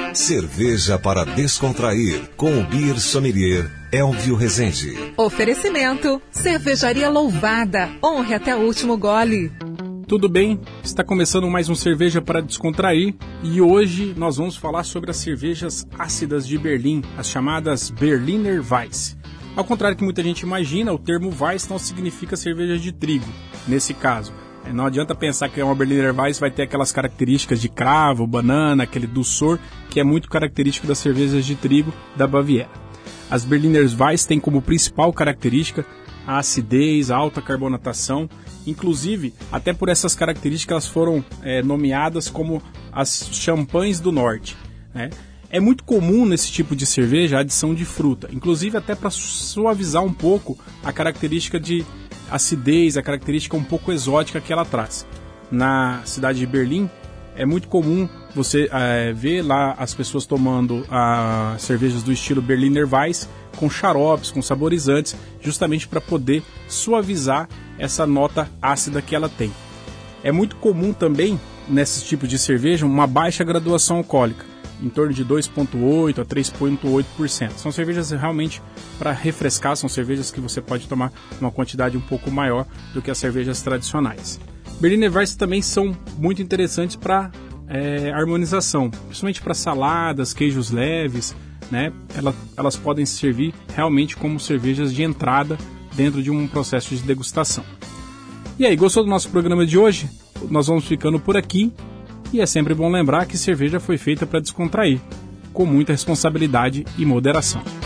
Cerveja para descontrair, com o Beer Sommelier Elvio Rezende. Oferecimento, Cervejaria Louvada, honre até o último gole. Tudo bem? Está começando mais um Cerveja para Descontrair e hoje nós vamos falar sobre as cervejas ácidas de Berlim, as chamadas Berliner Weiss. Ao contrário do que muita gente imagina, o termo Weiss não significa cerveja de trigo, nesse caso. Não adianta pensar que uma Berliner Weiss vai ter aquelas características de cravo, banana, aquele dulçor que é muito característico das cervejas de trigo da Baviera. As Berliner Weiss têm como principal característica a acidez, a alta carbonatação. Inclusive, até por essas características, elas foram nomeadas como as champanhes do norte, né? É muito comum nesse tipo de cerveja a adição de fruta, inclusive até para suavizar um pouco a característica de acidez, a característica um pouco exótica que ela traz. Na cidade de Berlim, é muito comum você ver lá as pessoas tomando cervejas do estilo Berliner Weiss com xaropes, com saborizantes, justamente para poder suavizar essa nota ácida que ela tem. É muito comum também, nesses tipos de cerveja, uma baixa graduação alcoólica, em torno de 2,8% a 3,8%. São cervejas realmente para refrescar, são cervejas que você pode tomar uma quantidade um pouco maior do que as cervejas tradicionais. Berliner Weiss também são muito interessantes para harmonização, principalmente para saladas, queijos leves, né? Elas podem servir realmente como cervejas de entrada dentro de um processo de degustação. E aí, gostou do nosso programa de hoje? Nós vamos ficando por aqui. E é sempre bom lembrar que cerveja foi feita para descontrair, com muita responsabilidade e moderação.